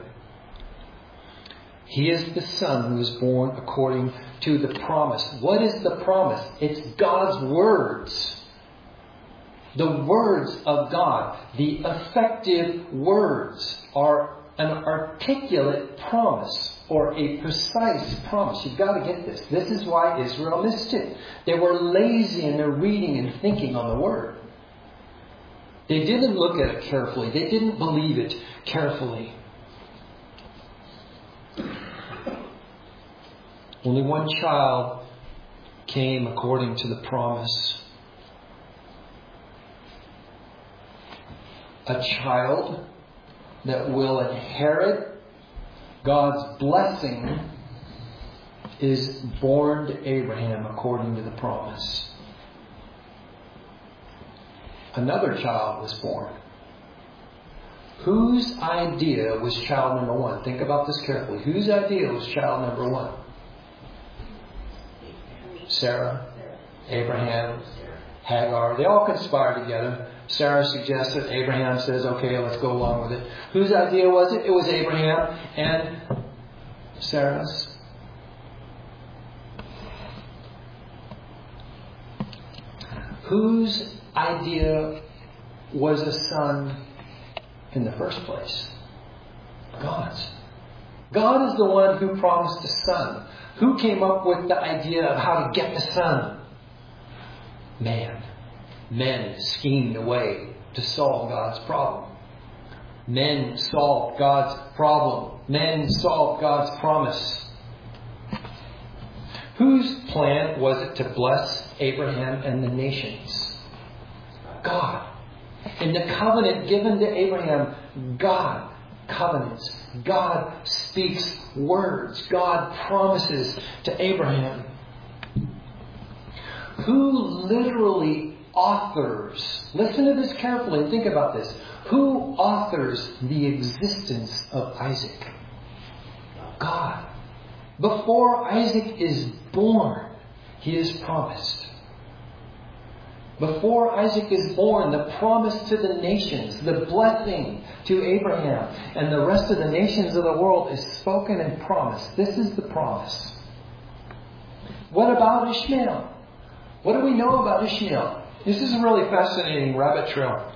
He is the Son who is born according to the promise. What is the promise? It's God's words. The words of God, the effective words, are an articulate promise or a precise promise. You've got to get this. This is why Israel missed it. They were lazy in their reading and thinking on the Word. They didn't look at it carefully. They didn't believe it carefully. Only one child came according to the promise. A child that will inherit God's blessing is born to Abraham according to the promise. Another child was born. Whose idea was child number 1? Think about this carefully. Whose idea was child number 1? Sarah, Abraham, Hagar. They all conspired together. Sarah suggests it. Abraham says, okay, let's go along with it. Whose idea was it? It was Abraham and Sarah's. Whose idea was a son in the first place? God's. God is the one who promised a son. Who came up with the idea of how to get the son? Man. Men schemed a way to solve God's problem. Men solved God's problem. Men solved God's promise. Whose plan was it to bless Abraham and the nations? God. In the covenant given to Abraham, God covenants. God speaks words. God promises to Abraham. Who literally authors, listen to this carefully and think about this. Who authors the existence of Isaac? God. Before Isaac is born, he is promised. Before Isaac is born, the promise to the nations, the blessing to Abraham and the rest of the nations of the world is spoken and promised. This is the promise. What about Ishmael? What do we know about Ishmael? This is a really fascinating rabbit trail.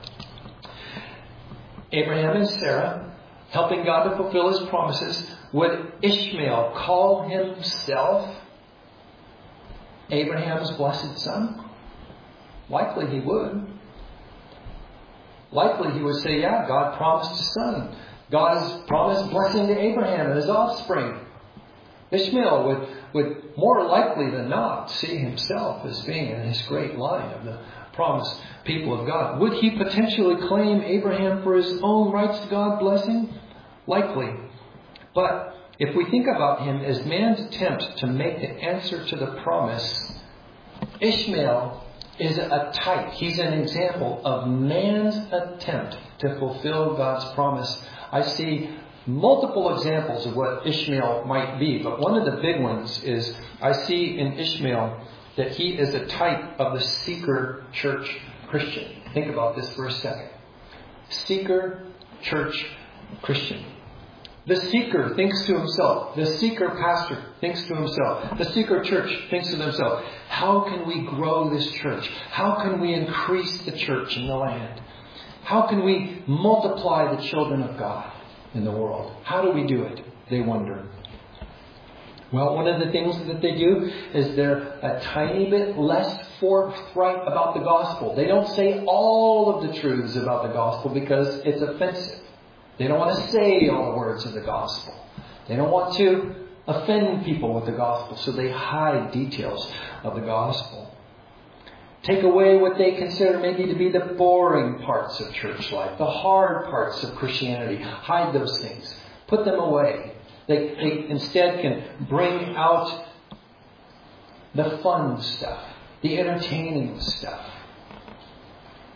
Abraham and Sarah, helping God to fulfill His promises. Would Ishmael call himself Abraham's blessed son? Likely he would. Likely he would say, yeah, God promised a son. God has promised blessing to Abraham and his offspring. Ishmael would more likely than not see himself as being in his great line of the promised people of God. Would he potentially claim Abraham for his own rights to God's blessing? Likely. But if we think about him as man's attempt to make the answer to the promise, Ishmael is a type. He's an example of man's attempt to fulfill God's promise. I see multiple examples of what Ishmael might be, but one of the big ones is I see in Ishmael that he is a type of the seeker church Christian. Think about this for a second. Seeker church Christian. The seeker thinks to himself. The seeker pastor thinks to himself. The seeker church thinks to themselves, how can we grow this church? How can we increase the church in the land? How can we multiply the children of God in the world? How do we do it? They wonder. Well, one of the things that they do is they're a tiny bit less forthright about the gospel. They don't say all of the truths about the gospel because it's offensive. They don't want to say all the words of the gospel. They don't want to offend people with the gospel, so they hide details of the gospel. Take away what they consider maybe to be the boring parts of church life, the hard parts of Christianity. Hide those things. Put them away. They instead can bring out the fun stuff, the entertaining stuff.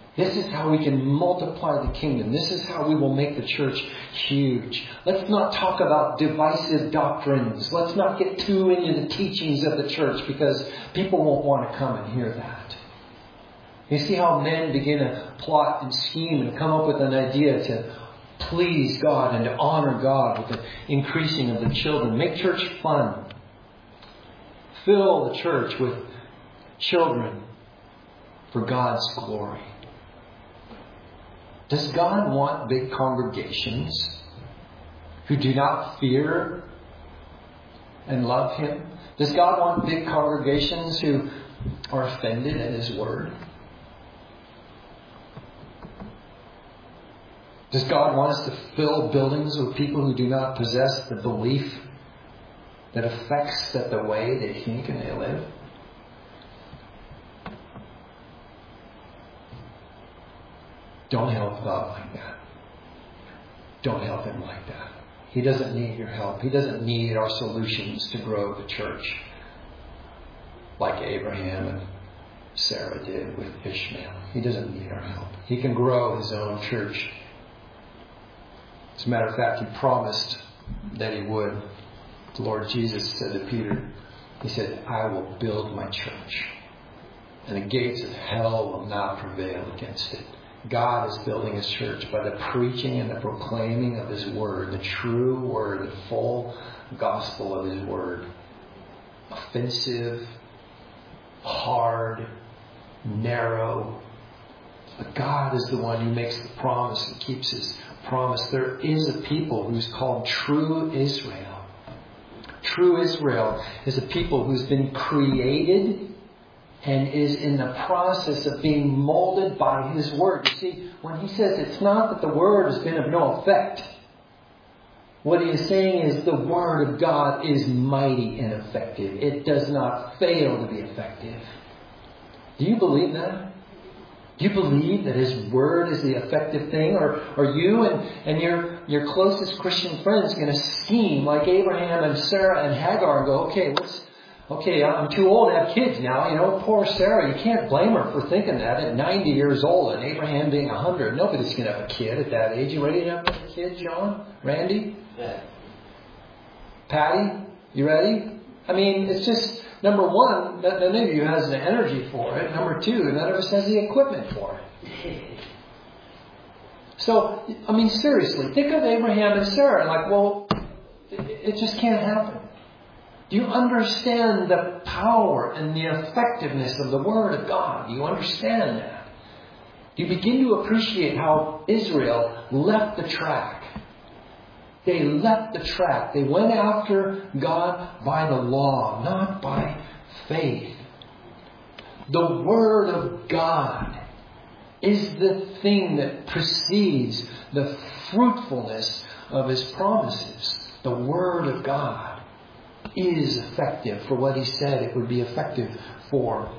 This is how we can multiply the kingdom. This is how we will make the church huge. Let's not talk about divisive doctrines. Let's not get too into the teachings of the church because people won't want to come and hear that. You see how men begin to plot and scheme and come up with an idea to please God and to honor God with the increasing of the children. Make church fun. Fill the church with children for God's glory. Does God want big congregations who do not fear and love Him? Does God want big congregations who are offended at His Word? Does God want us to fill buildings with people who do not possess the belief that affects the way they think and they live? Don't help God like that. Don't help Him like that. He doesn't need your help. He doesn't need our solutions to grow the church like Abraham and Sarah did with Ishmael. He doesn't need our help. He can grow His own church. As a matter of fact, He promised that He would. The Lord Jesus said to Peter, He said, I will build my church, and the gates of hell will not prevail against it. God is building His church by the preaching and the proclaiming of His Word, the true Word, the full gospel of His Word. Offensive, hard, narrow. But God is the one who makes the promise and keeps His promise. There is a people who's called true Israel. True Israel is a people who's been created and is in the process of being molded by His Word. You see, when He says it's not that the Word has been of no effect, what He is saying is the Word of God is mighty and effective. It does not fail to be effective. Do you believe that? Do you believe that His Word is the effective thing? Or are you and your closest Christian friends going to scheme like Abraham and Sarah and Hagar and go, okay, I'm too old to have kids now. Poor Sarah, you can't blame her for thinking that at 90 years old and Abraham being 100. Nobody's going to have a kid at that age. You ready to have a kid, John? Randy? Yeah. Patty? You ready? I mean, it's just, number one, none of you has the energy for it. Number two, none of us has the equipment for it. So, I mean, seriously, think of Abraham and Sarah. Like, well, it just can't happen. Do you understand the power and the effectiveness of the Word of God? Do you understand that? Do you begin to appreciate how Israel left the track? They left the track. They went after God by the law, not by faith. The Word of God is the thing that precedes the fruitfulness of His promises. The Word of God is effective for what He said it would be effective for.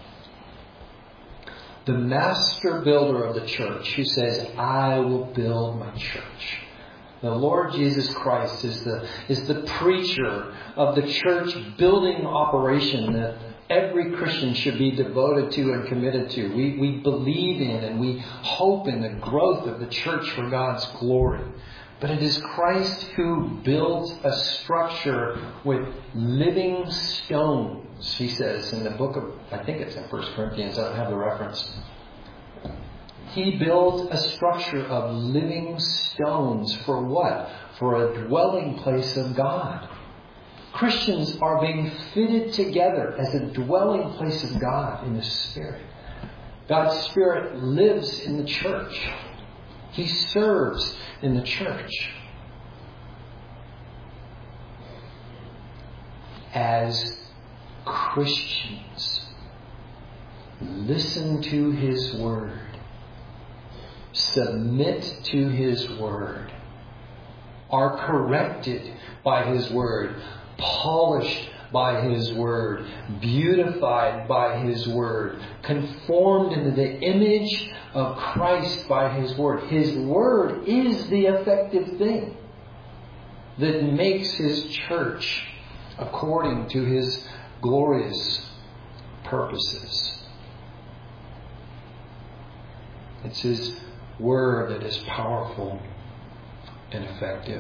The master builder of the church who says, I will build my church. The Lord Jesus Christ is the preacher of the church building operation that every Christian should be devoted to and committed to. We believe in and we hope in the growth of the church for God's glory. But it is Christ who builds a structure with living stones, he says in the book of, I think it's in 1 Corinthians, I don't have the reference. He builds a structure of living stones for what? For a dwelling place of God. Christians are being fitted together as a dwelling place of God in the Spirit. God's Spirit lives in the church. He serves in the church. As Christians, listen to His Word. Submit to His Word. Are corrected by His Word. Polished by His Word. Beautified by His Word. Conformed into the image of Christ by His Word. His Word is the effective thing that makes His church according to His glorious purposes. It's His Word that is powerful and effective.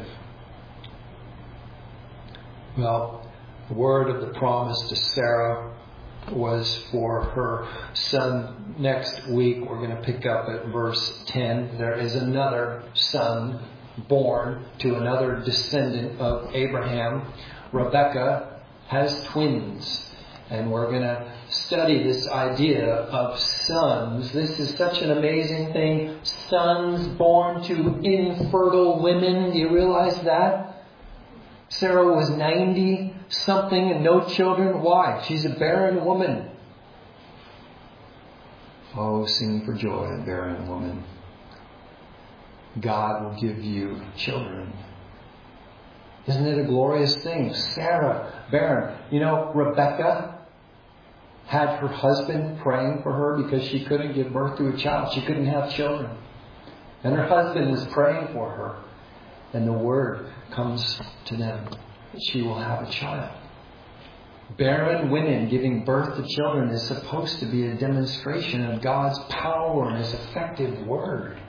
Well, the word of the promise to Sarah was for her son. Next week we're going to pick up at verse 10. There is another son born to another descendant of Abraham. Rebekah has twins. And we're going to study this idea of sons. This is such an amazing thing. Sons born to infertile women. Do you realize that? Sarah was 90-something and no children. Why? She's a barren woman. Oh, sing for joy, barren woman. God will give you children. Isn't it a glorious thing? Sarah, barren. You know, Rebekah had her husband praying for her because she couldn't give birth to a child. She couldn't have children. And her husband was praying for her. And the word comes to them that she will have a child. Barren women giving birth to children is supposed to be a demonstration of God's power and His effective word.